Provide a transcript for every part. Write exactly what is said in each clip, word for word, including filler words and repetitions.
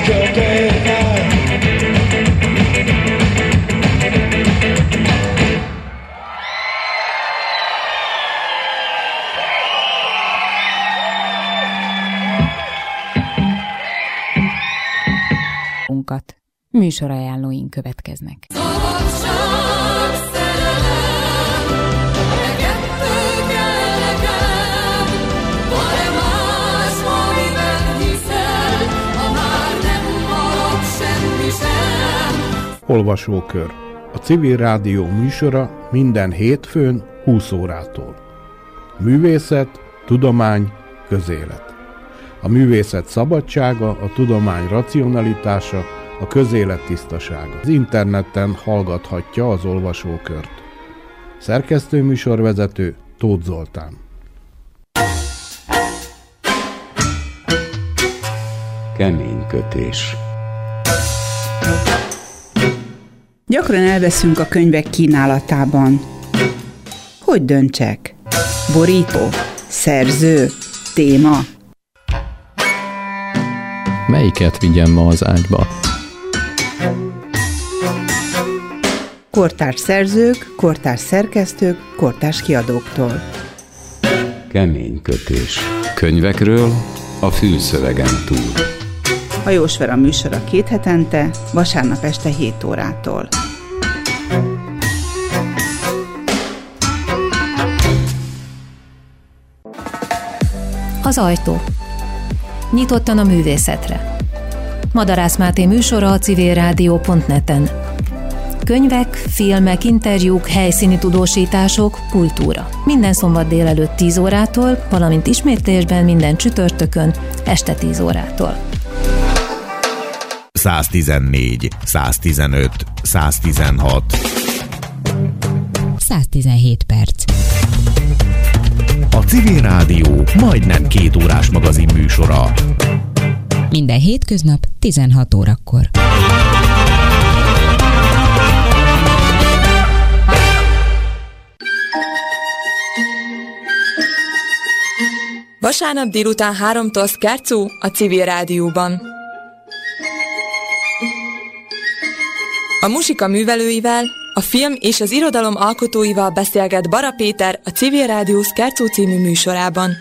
Műsorajánlóink következnek. Szabadság, szerelem, e kettő kell nekem, van-e más, amiben hiszel, ha már nem marad semmi sem. Olvasókör. A Civil Rádió műsora minden hétfőn húsz órától. Művészet, tudomány, közélet. A művészet szabadsága, a tudomány racionalitása, a közélet tisztasága. Az interneten hallgathatja az olvasókört. Szerkesztő műsorvezető Tóth Zoltán. Keménykötés. Gyakran elveszünk a könyvek kínálatában. Hogy döntsek? Borító? Szerző? Téma? Melyiket vigyem ma az ágyba? Kortárs szerzők, kortárs szerkesztők, kortárs kiadóktól. Keménykötés. Könyvekről a fülszövegen túl. Hajós Vera műsora két hetente, vasárnap este hét órától. Az ajtó. Nyitottan a művészetre. Madarász Máté műsora a civilrádió pont net-en. Könyvek, filmek, interjúk, helyszíni tudósítások, kultúra. Minden szombat délelőtt tíz órától, valamint ismétlésben minden csütörtökön este tíz órától. száztizennégy, száztizenöt, száztizenhat. száztizenhét perc. A Civil Rádió majdnem két órás magazin műsora. Minden hétköznap tizenhat órakor. Vasárnap délután háromtól Szkárcú a Civil Rádióban. A muzsika művelőivel, a film és az irodalom alkotóival beszélget Bara Péter a Civil Rádió Szkárcú című műsorában.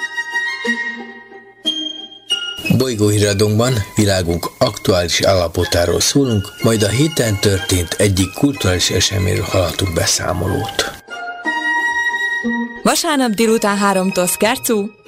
Bolygóhíradónkban világunk aktuális állapotáról szólunk, majd a héten történt egyik kulturális eseményről hallhatunk beszámolót. Vasárnap délután háromtól Szkárcú